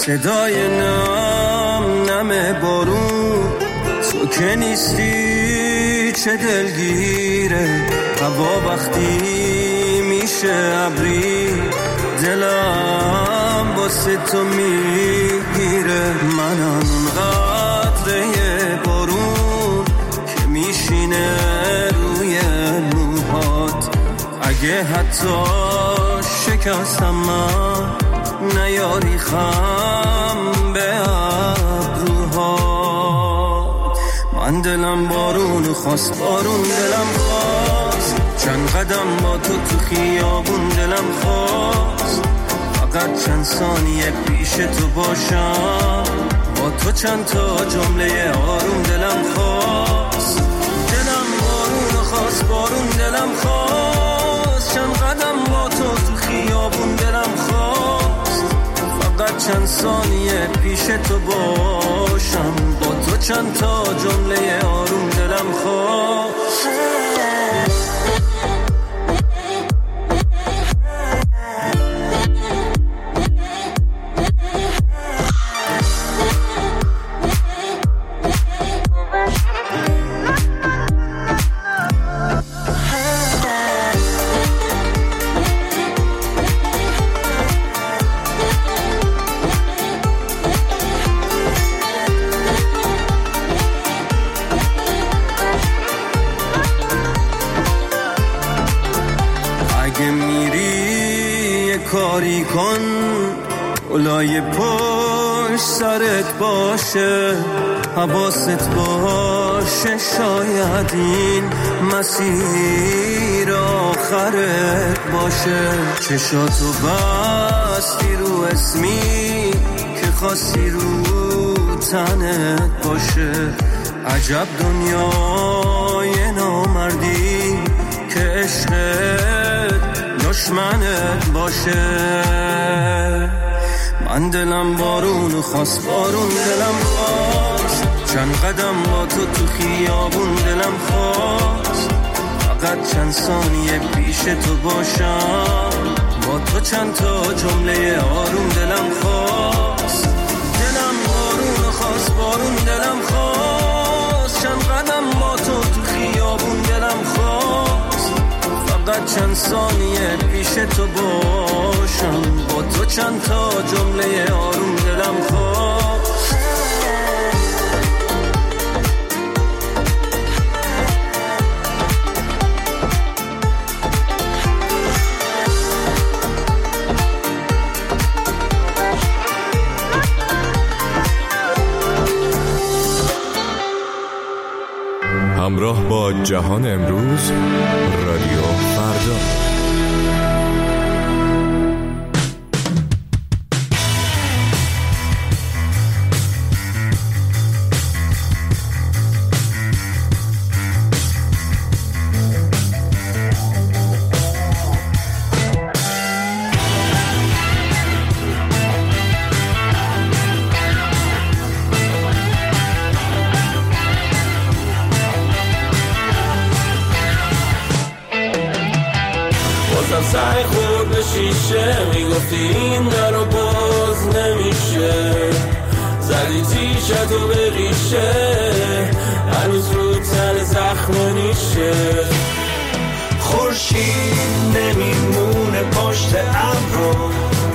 صدای نم بارون، تو که نیستی چه دلگیره. هوا وقتی میشه ابری، دلم واسه تو میگیره. منم قطره بارون که میشینه روی موهات. اگه حتی شکستم من، نیاری خم به ابروها. من دلم بارون خواست، بارون دلم خواست. چند قدم با تو خیابون دلم خواست. فقط چند ثانیه پیش تو باشم، با تو چند تا جمله آروم دلم خواست. دلم بارون خواست، بارون دلم خواست. چند قدم با تو خیابون دلم خواست. فقط چند ثانیه پیش تو باشم، با تو چند تا جمله آروم دلم خواست. کاری کن اولای پشت سرت باشه، حواست باشه. شاید این مسیر آخرت باشه. چشاتو بستی رو اسمی که خواستی رو تنت باشه. عجب دنیای نامردی که عشقت دشمنت باشه. من دلم بارون خواست، بارون دلم خواست. چند قدم با تو خیابون دلم خواست. فقط چند ثانیه پیش تو باشم، با تو چند تا جمله آروم دلم خواست. دلم بارون خواست، بارون دلم خواست. چند قدم با تو خیابون دلم خواست. فقط چند ثانیه پیش تو باشم، با تو چند تا جمله آروم دلم خواست. همراه با جهان امروز، رادیو فردا. سعی خورد به شیشه، میگفتی این درو باز نمیشه. زدی تیشتو به ریشه، هنوز رو تن زخم نیشه. خورشید نمیمونه پشت ابرو،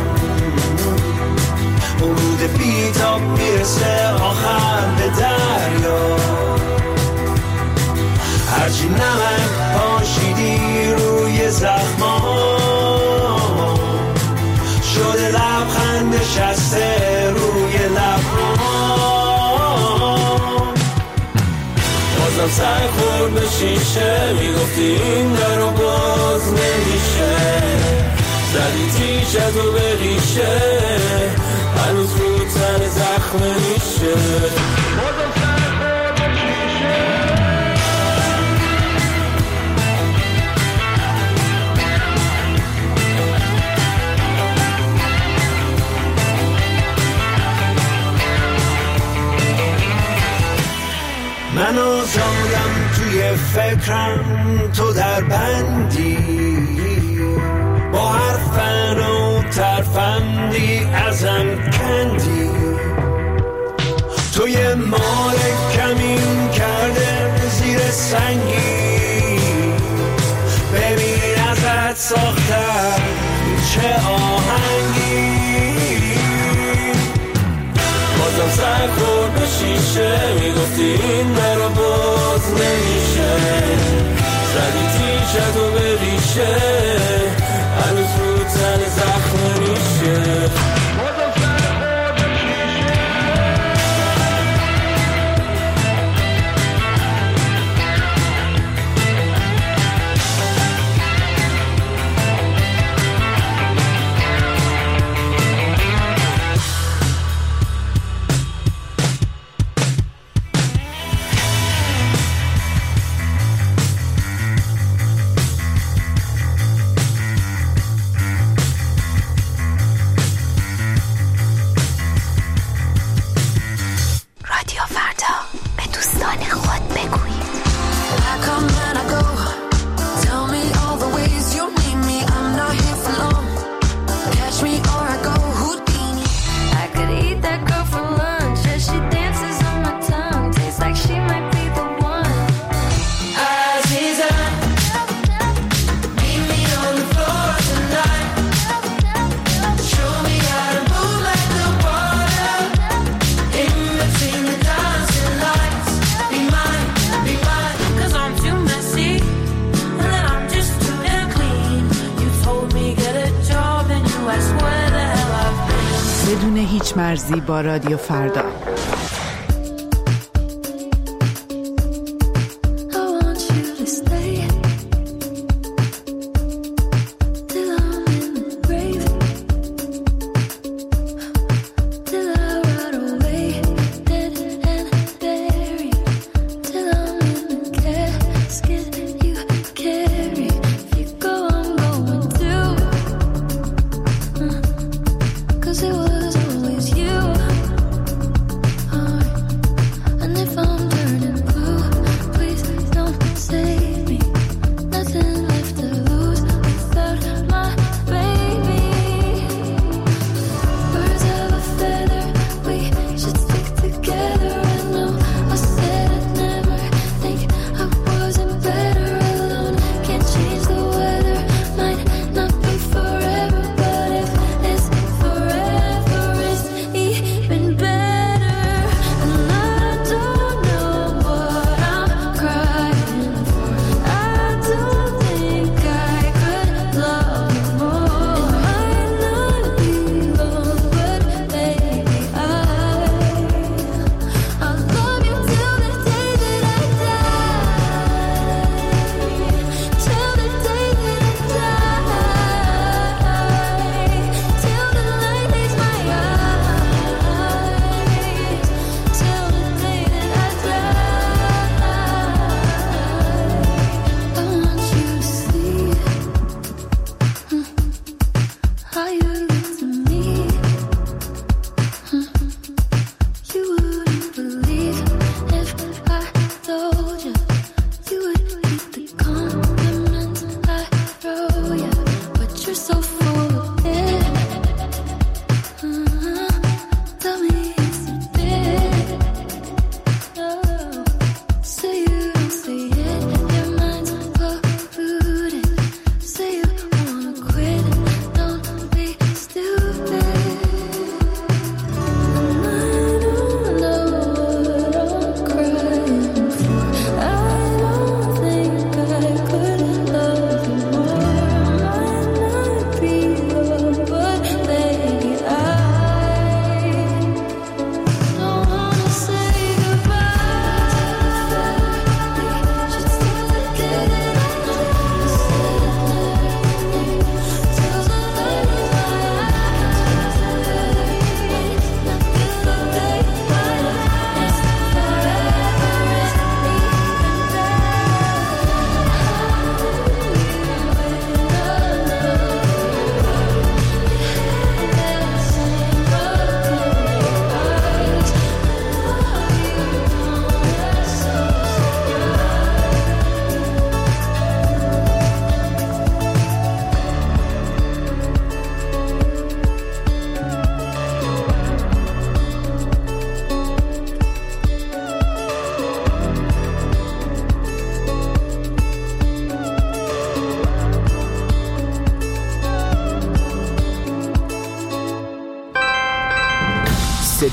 ورود بیتاب میرسه آخر به دریا. هرچی نمک پاشیدی روی زخما، شده لبخند نشسته روی لبها. بازم سعی خورد به شیشه، میگفتی این درو باز نمیشه. زدی تیشتو به ریشه، هنوز رو تن زخم نیشه. بازم سعی خورد به شیشه. من آزادم توی فکرم، تو در بندی با هر فن و ترفندی ازم کندی. یه مال کمین کرده زیر سنگی، ببین ازت ساختم چه آهنگی. بازم سر خورد به شیشه، میگفتی این مرا باز نمیشه، زدی تیشتو به ریشه، هنوز رو تن زخم میشه. بدون هیچ مرزی با رادیو فردا.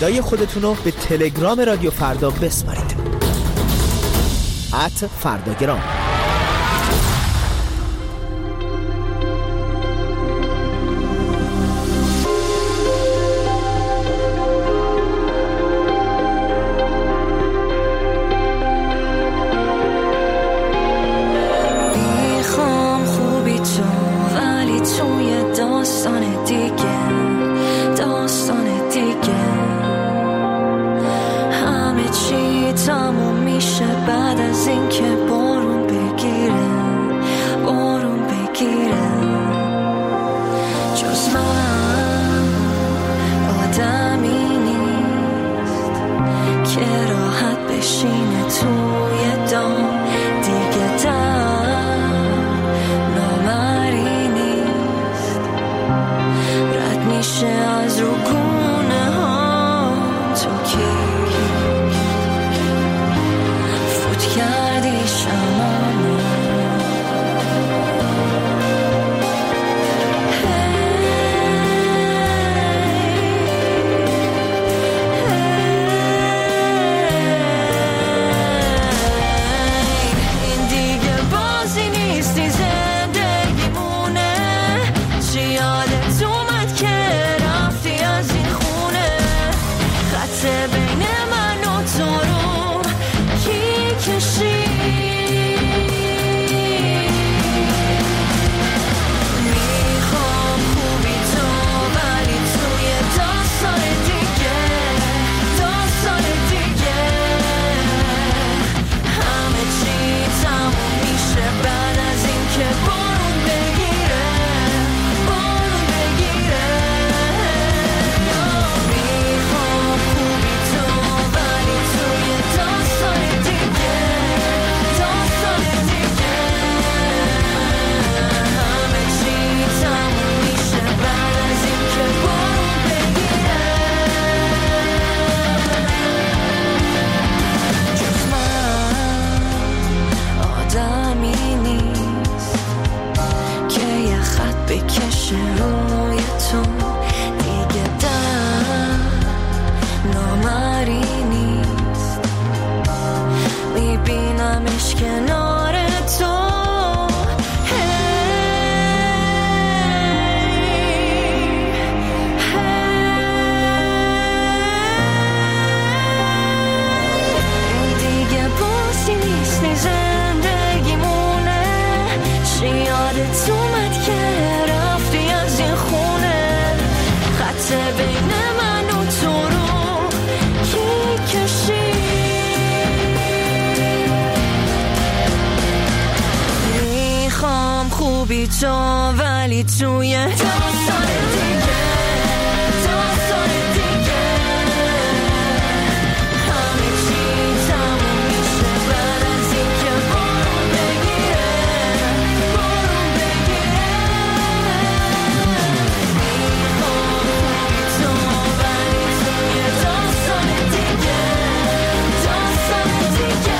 صدای خودتون رو به تلگرام رادیو فردا بسپارید. @فرداگرام. خوبی تو ولی توی داستان دیگه داستان دیگه همه چی تموم میشه بعد از این که بارون بگیره بارون بگیره میخوام خوبی تو ولی توی داستان دیگه داستان دیگه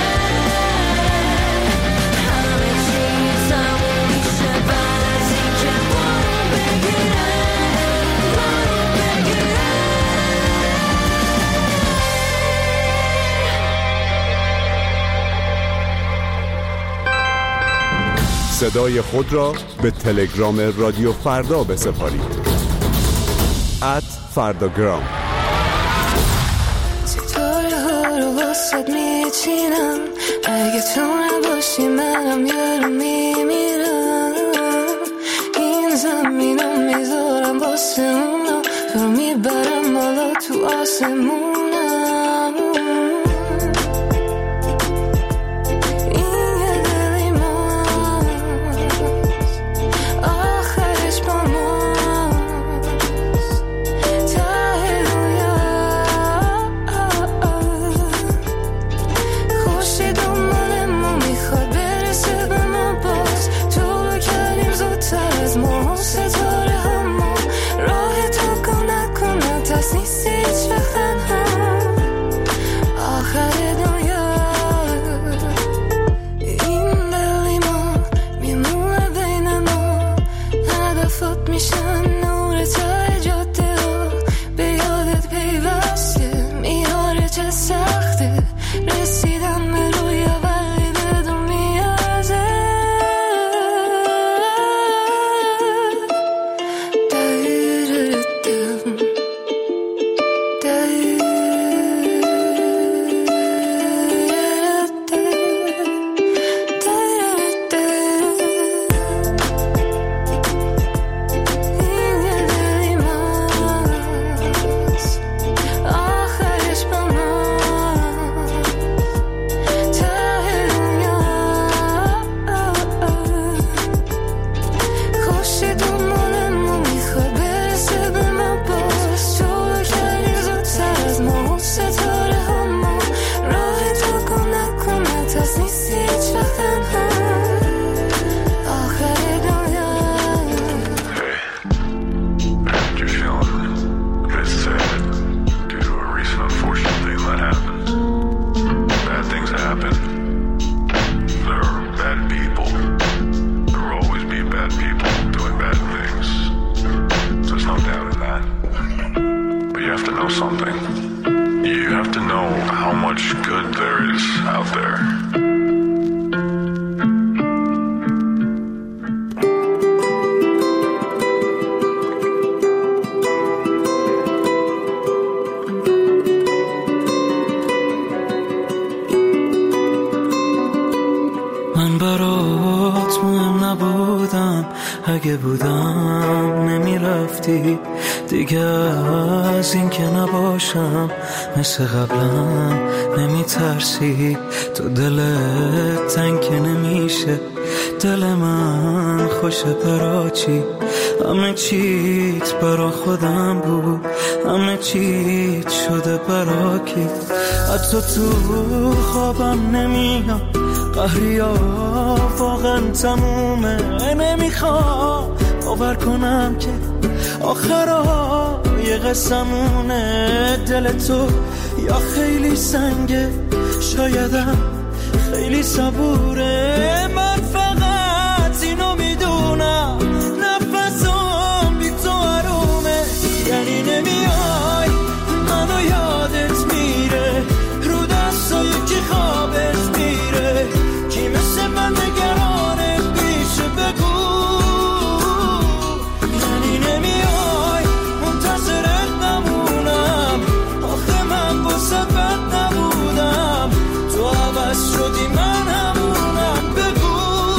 همه چی تموم میشه بعد از این که بارون بگیره بارون بگیره. صدای خود را به تلگرام رادیو فردا بسپارید. @فرداگرام. ستاره ها رو واسد میچینم اگه تو نباشی منم یارو میمیرم این زمین رو میذارم واسه اونا تو رو میبرم بالا تو آسمونم این یه دلی ماست آخرش با ماست ته رویا خوشی دنبال ما میخواد برسه به ما باز طولو کردیم زودتر از ما ستاره همون راه تو کن نکن دست نیستی هیچ وقت تنها something. You have to know how much good there is out there. من برات مهم نبودم، اگه بودم نمیرفتی دیگه. از این که نباشم مثل قبلم نمیترسی. تو دلت تنگ که نمیشه، دل من خوشه برا چی؟ همه چیت برا خودم بود، همه چیت شده برا کی؟ حتی تو خوابم نمیام، قهریا واقعا تمومه. نمیخوام باور کنم که آخرای قسمونه. دل تو یا خیلی سنگه، شایدم خیلی صبوره. من فقط اینو میدونم، نفسم بی تو آرومه. یعنی نمیای منو یادت میره، رو دستای کی خوابت میره. کی مثل من نگرانت میشه بگو. یعنی نمیای منتظرت نمونم، آخه من واسه بد نبودم. تو عوض شدی من همونم بگو.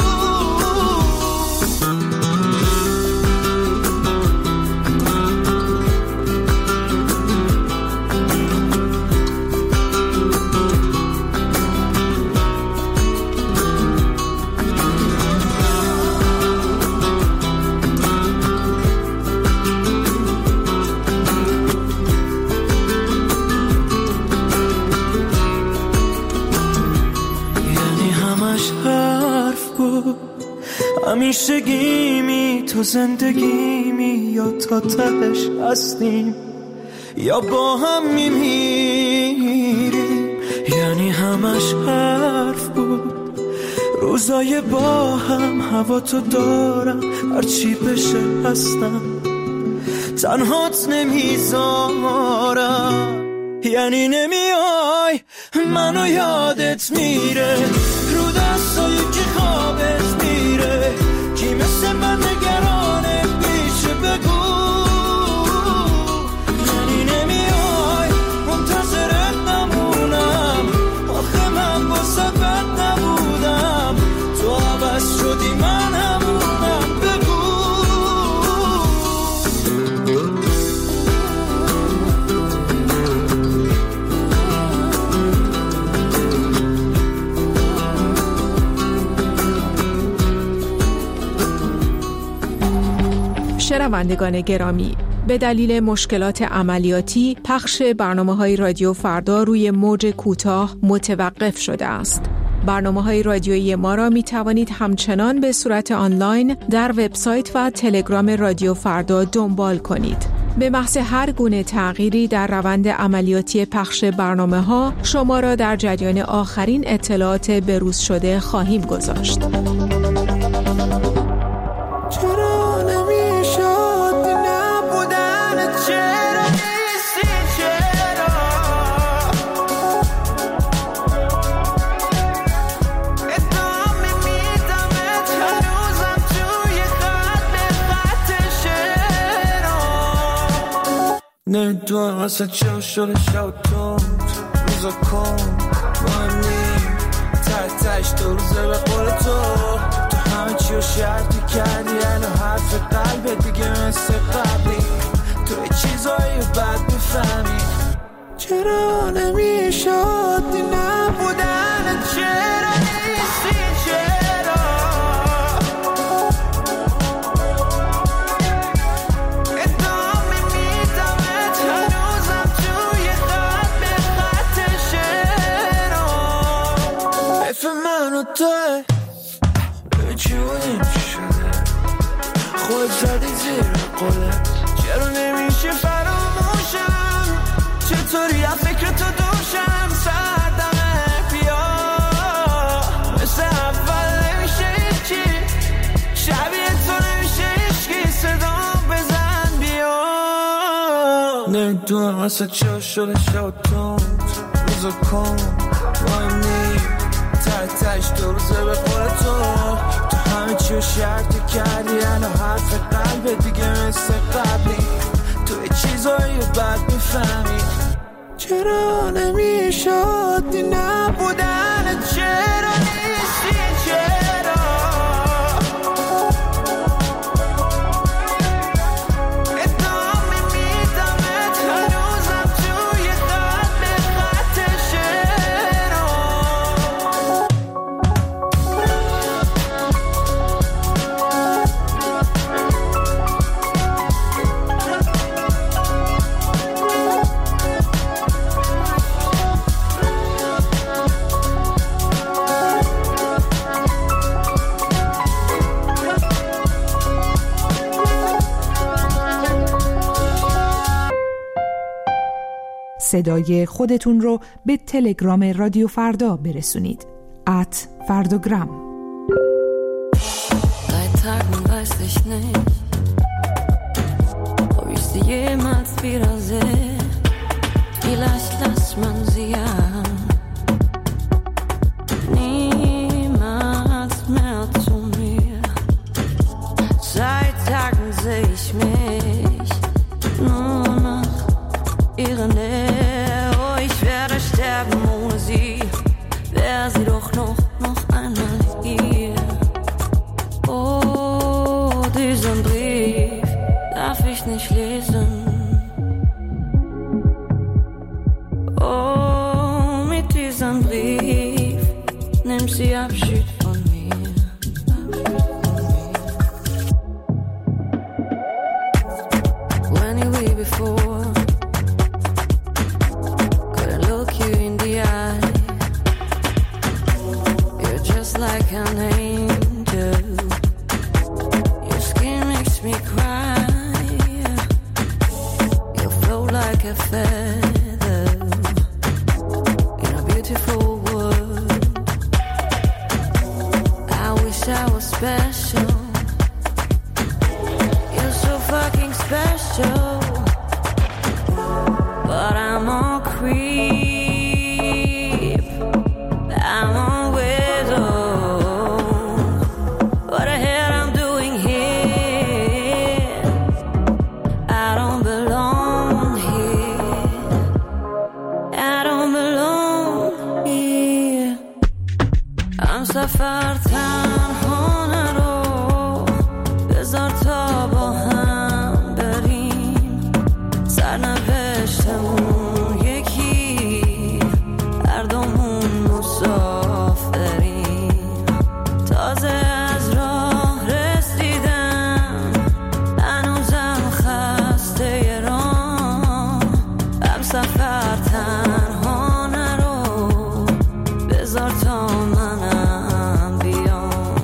همیشه گیمی تو زندگیمی، یا تا تهش هستیم یا با هم میمیریم. یعنی همش حرف بود، روزای با هم هوا تو دارم. هرچی بشه هستم، تنهات نمیذارم. یعنی نمیای منو یادت میره، رو دستای کی خوابت میره. کی مثل من نگرانت میشه بگو. یعنی نمیای منتظرت نمونم، آخه من واسه بد نبودم. تو عوض شدی من همونم بگو. شنوندگان گرامی، به دلیل مشکلات عملیاتی پخش برنامه‌های رادیو فردا روی موج کوتاه متوقف شده است. برنامه‌های رادیویی ما را می توانید همچنان به صورت آنلاین در وبسایت و تلگرام رادیو فردا دنبال کنید. به محض هر گونه تغییری در روند عملیاتی پخش برنامه‌ها شما را در جریان آخرین اطلاعات بروز شده خواهیم گذاشت. نمیدونم اصلا چه شده شب تو روزا کن مهم نیم تش تو روزه به قول تو همه چی رو شرطی کردی. یعنی حرف قلبت دیگه مثل قبلی، تو چیزایی رو بد بفهمی. چرا نمیشد نبودن، چرا نیستی، چرا ادامه میدمت هنوزم توی خط به خط شعرها. حیف من و توه بچونیم چی شده، خود زدی زیر قلت. چرا نمیشه فراموشم، چطوری از فکر تو دوشم. سردمه بیا مثل اول نمیشه چی، شبیه تو نمیشه اشکی. صدا بزن بیا. میدونم اصلا چه شده شبتون روزا کن مهمی تش دو روزه به خودتون تو همه چیو شرط کردی انا حرف قلبه دیگه مثل قبلی توی چیزایی رو بد میفهمی چرا نمیشد دی نبودن چرا نیستی چرا ادامه میدمت هنوزم توی قلب خط شعرها صدای خودتون رو به تلگرام رادیو فردا برسونید. @فرداگرام. Seit Tagen weiß ich nicht, ob ich sie jemals wiedersehe. Vielleicht lässt man sie ja niemals mehr zu mir. Seit Tagen sehe ich mich nur nach ihrer Nähe. Oh, ich werde sterben ohne sie. Wäre sie doch noch einmal hier. Oh, diesen Brief darf ich nicht lesen. Oh, mit diesem Brief nimmt sie Abschied von mir. When you were before, could I look you in the eye? You're just like an angel. Your skin makes me cry. You float like a feather in a beautiful world. I wish I was special. You're so fucking special. But I'm all creep. I'm all widow. What the hell I'm doing here? I don't belong here. I don't belong here. I'm سفر تنها نرو بذار تا با هم بریم سرنوشتمون یکی هر دومون مسافریم تازه از راه رسیدم هنوزم خسته راه هم سفر تنها نرو بذار تا منم بیام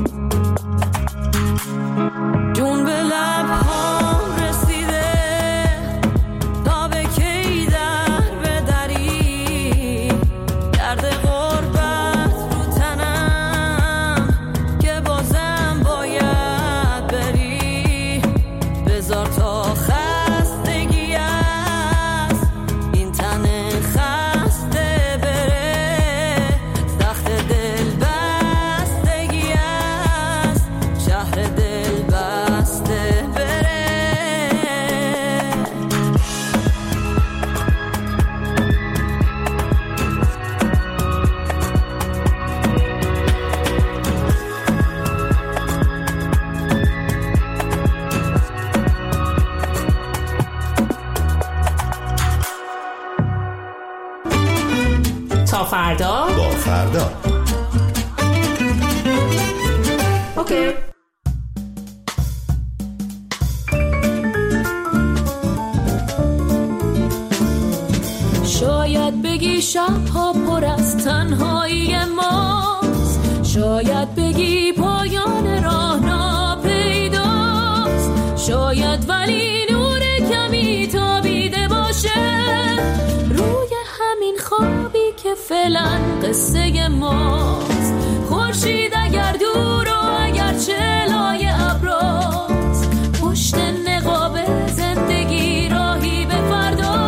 جون به لبهام رسیده تا به کی در بدری درد غربت رو تنم که بازم باید بری بذار تا خستگی است این تن خسته بره سخت دل بستگی است شهر دل بسته بره تا فردا. با فردا. اوکی. شاید بگی شبها پر از تنهایی ماست شاید بگی پایان راه ناپیداست شاید ولی نور کمی تابیده باشه روی همین خوابی که فعلا قصه ماست خورشید اگر دور و اگر چلای ابراست پشت نقاب زندگی راهی به فردا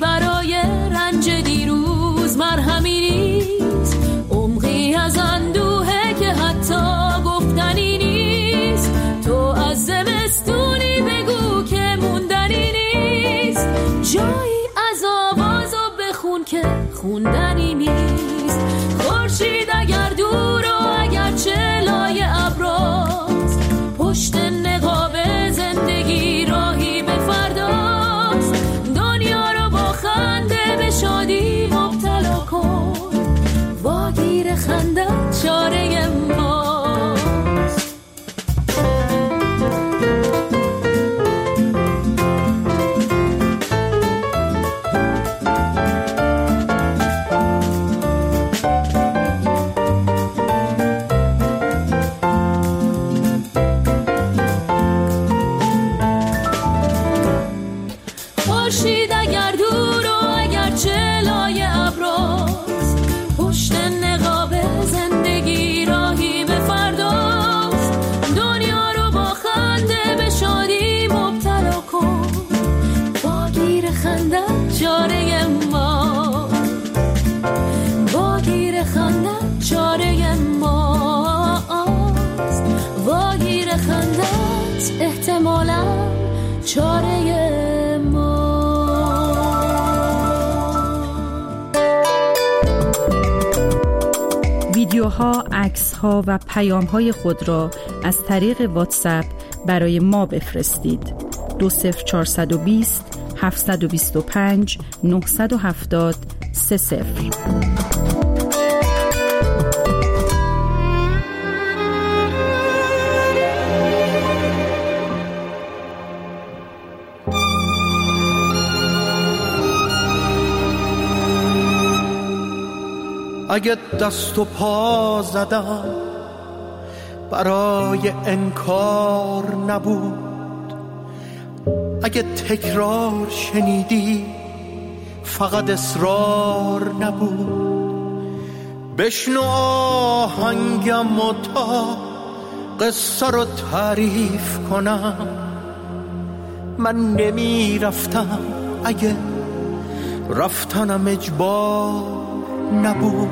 برای رنج دیروز مرهمی نیست، عمقی از اندوهه که حتی گفتنی نیست. تو از زمستونی بگو که موندنی نیست، جایی از آواز و بخون که خوندنی نیست. خورشید اگر دور و اگر چلای ابراست، پشت نقاب زندگی راهی به فرداست. دنیا رو با خنده به شادی مبتلا کن، واگیر خنده چاره ماست. خورشید اگر دور و اگر چلای ابراست، پشت نقاب زندگی راهی به فرداست. دنیا رو با خنده به شادی مبتلا کن، واگیر خنده چاره ماست. واگیر خنده چاره ماست. واگیر خندت احتمالاً چاره ویدیوها، عکس‌ها و پیام‌های خود را از طریق واتساپ برای ما بفرستید. 20420 725 970 30. اگه دست و پا زدم برای انکار نبود، اگه تکرار شنیدی فقط اصرار نبود. بشنو آهنگم و تا قصه رو تعریف کنم. من نمی رفتم اگه رفتنم اجبار نبود.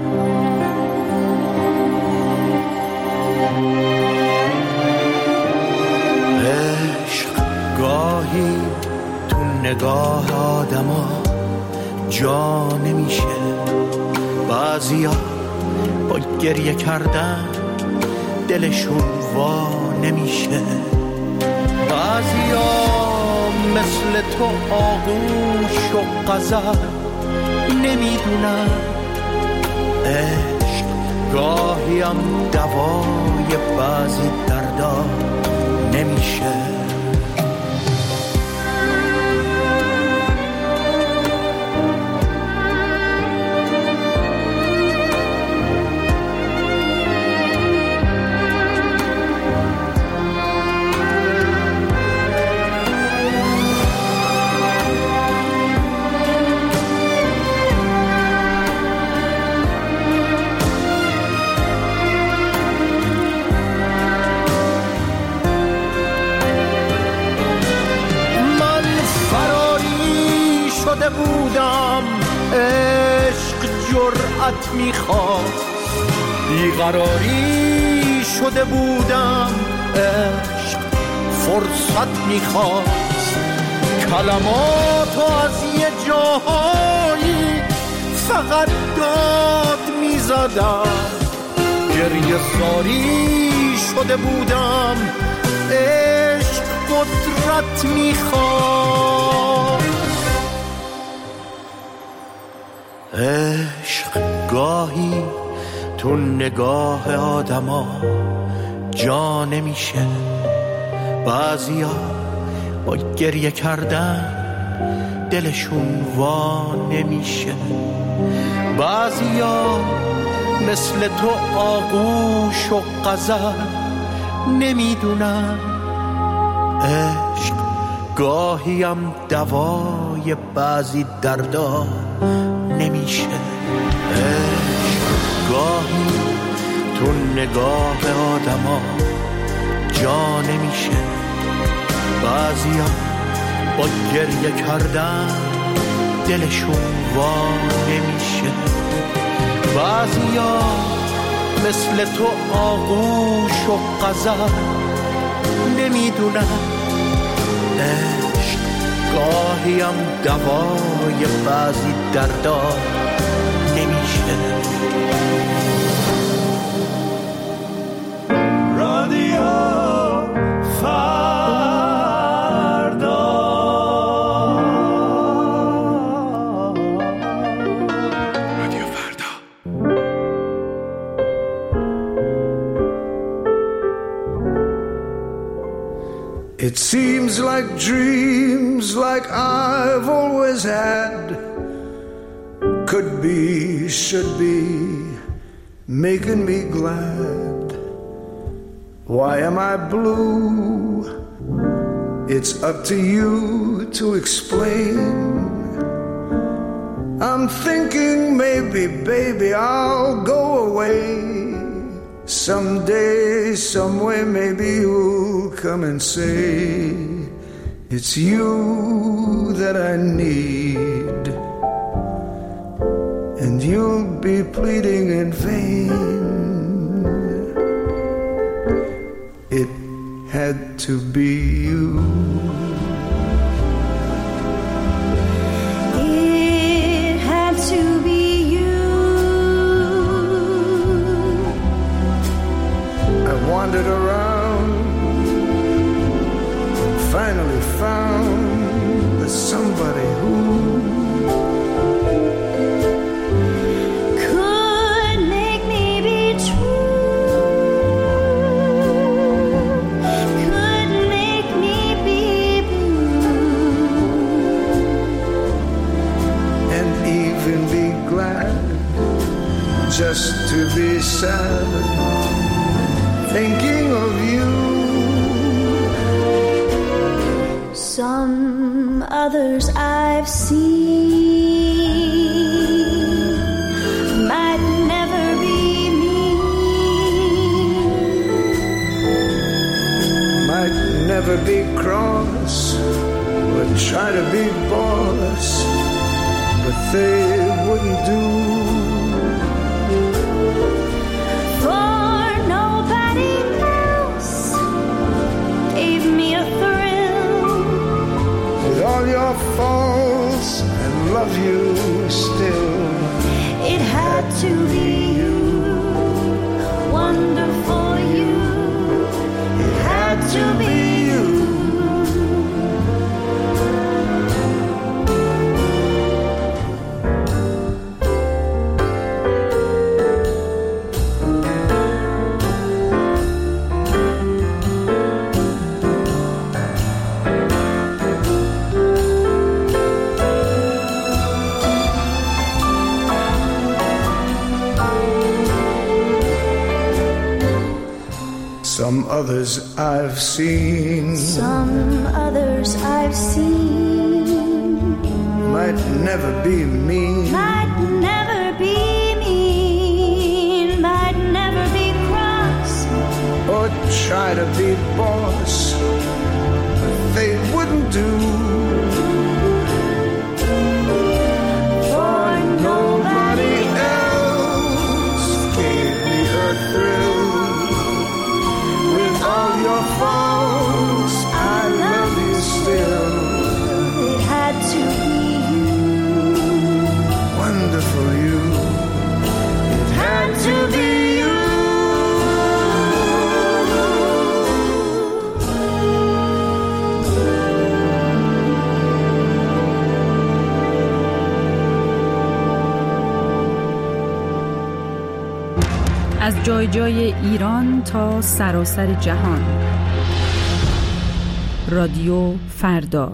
عشق گاهی تو نگاه آدما جا نمیشه، بعضیا با گریه کردن دلشون وا نمیشه. بعضیا مثل تو آغوش و غزل نمیدونن. عشق گاهی هم دوای بعضی دردا نمیشه. بودم عشق جرأت میخواست، بیقراری شده بودم عشق فرصت میخواست. کلماتو از یه جاهایی فقط داد میزدم، گریه ساری شده بودم عشق قدرت میخواست. عشق گاهی تو نگاه آدما جا نمیشه، بعضیا با گریه کردن دلشون وا نمیشه. بعضیا مثل تو آغوش و غزل نمیدونن. عشق گاهی هم دوای بعضی دردا نمیشه. عشق گاهی تو نگاه آدما جا نمیشه، بعضیا با گریه کردن دلشون وا نمیشه. بعضیا مثل تو آغوش و غزل نمیدونن عشق گاهیم دوای بعضی دردا نمیشه. رادیو It seems like dreams like I've always had could be, should be, making me glad. Why am I blue? It's up to you to explain. I'm thinking maybe, baby, I'll go away. Someday, somewhere, maybe you'll come and say it's you that I need, and you'll be pleading in vain. It had to be you. It had to be you. I wandered around, finally found that somebody who could make me be true, could make me be blue, and even be glad just to be sad, thinking of you. Some others I've seen might never be me, might never be cross, would try to be boss, but they wouldn't do. for nobody else gave me a thrill. With all your faults, I love you still. It had to be you, wonderful you. It had to be you. Some others I've seen, Some others I've seen might never be mean, might never be mean, might never be cross, or try to be boss, but they wouldn't do. for Nobody else gave me a thrill. With all your faults, I love you still. it had to be you, Wonderful you. It had to be you. از جای جای ایران تا سراسر جهان. رادیو فردا.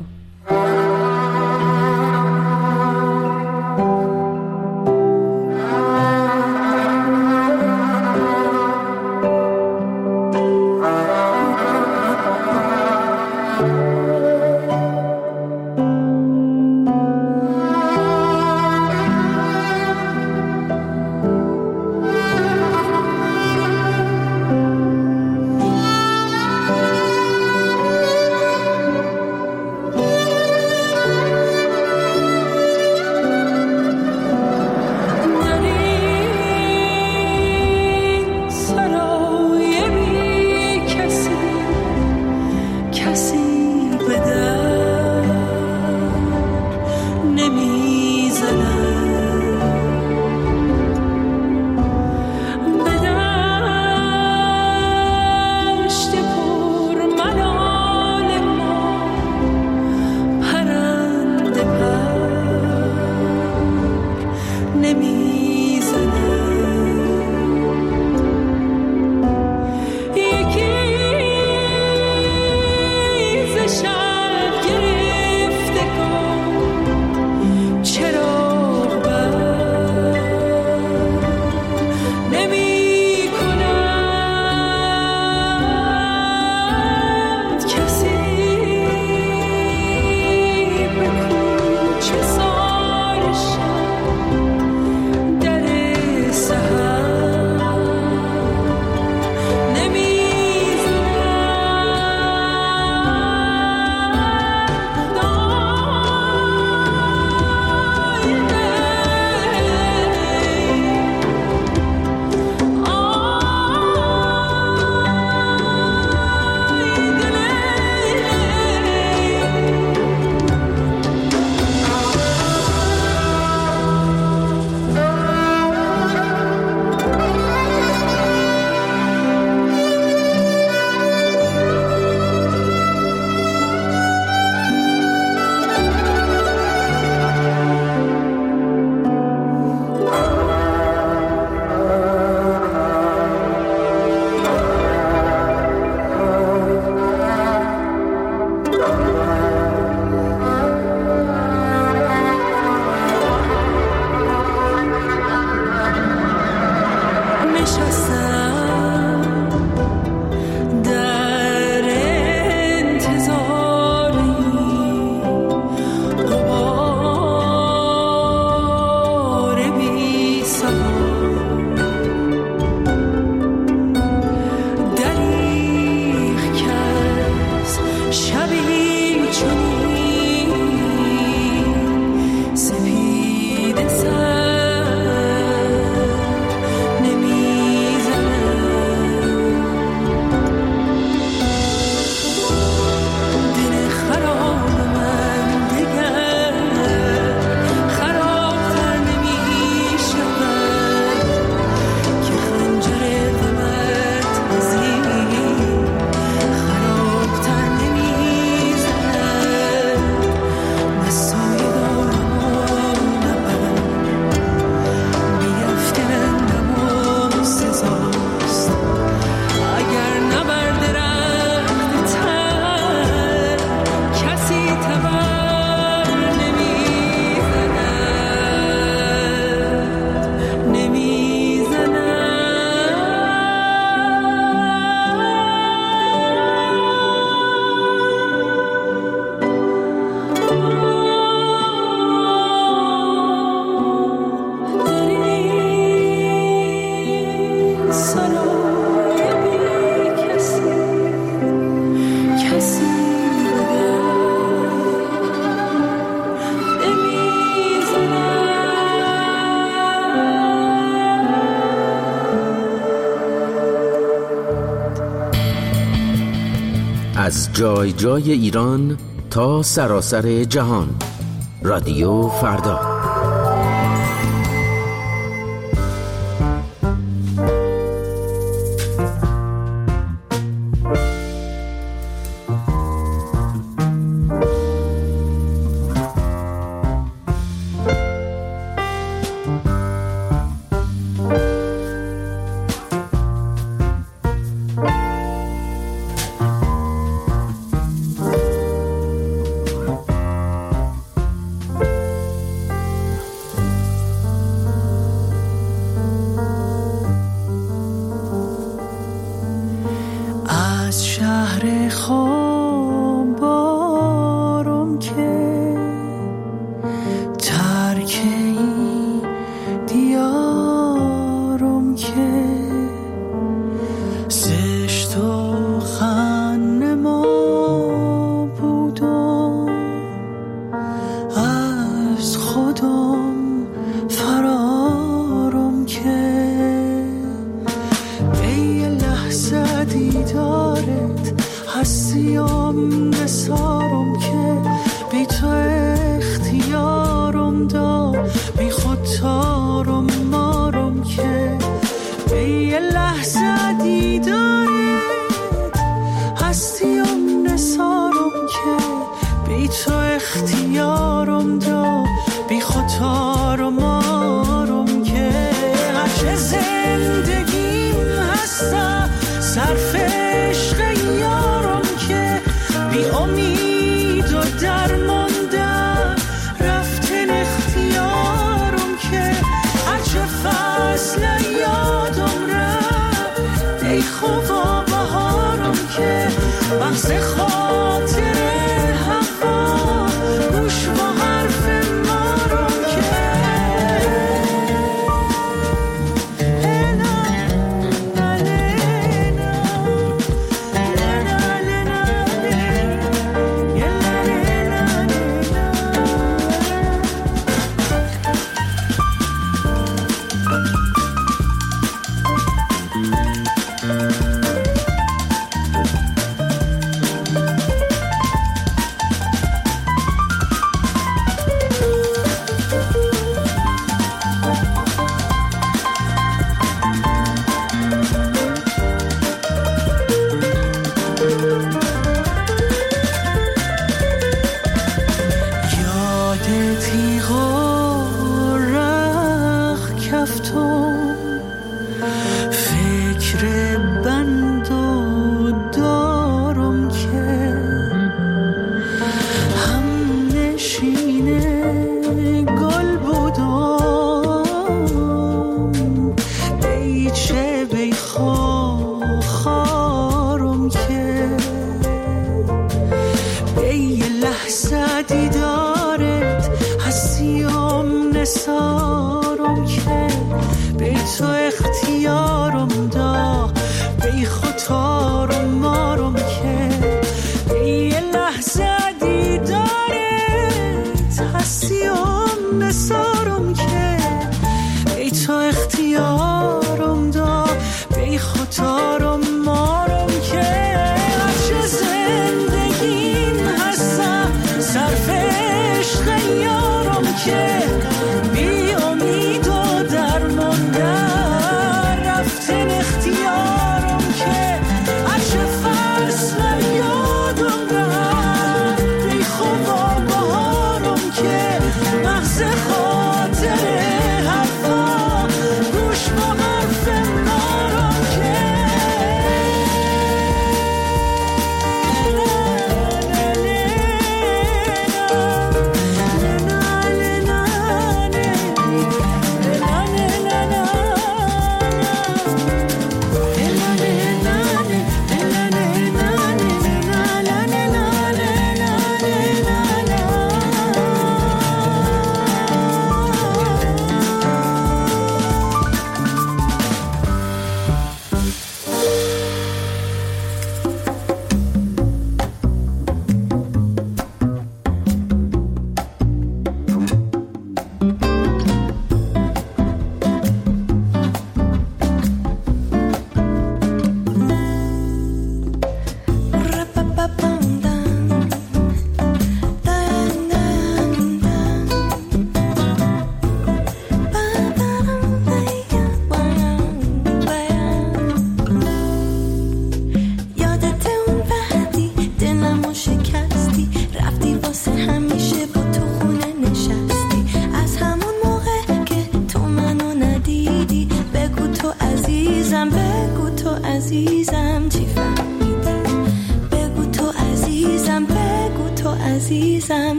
از جای جای ایران تا سراسر جهان. رادیو فردا.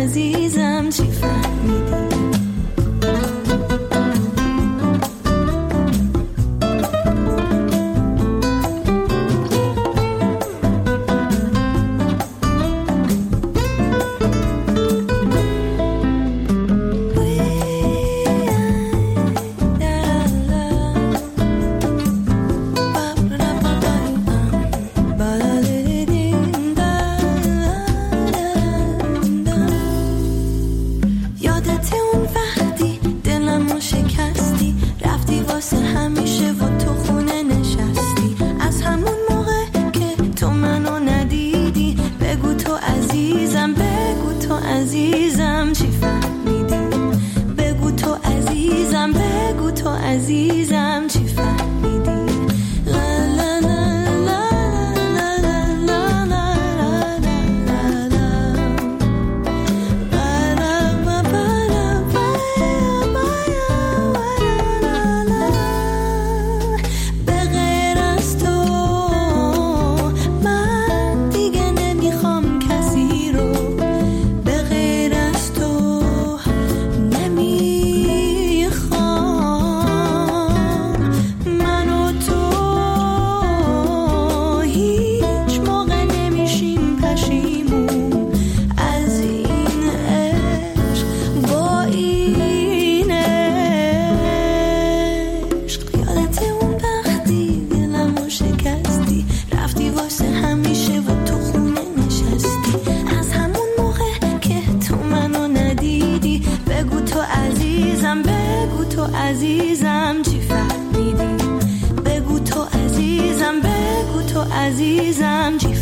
عزیزم چی فهمیدی؟ عزیزم چی فهمیدی؟ بگو تو عزیزم، بگو تو عزیزم چی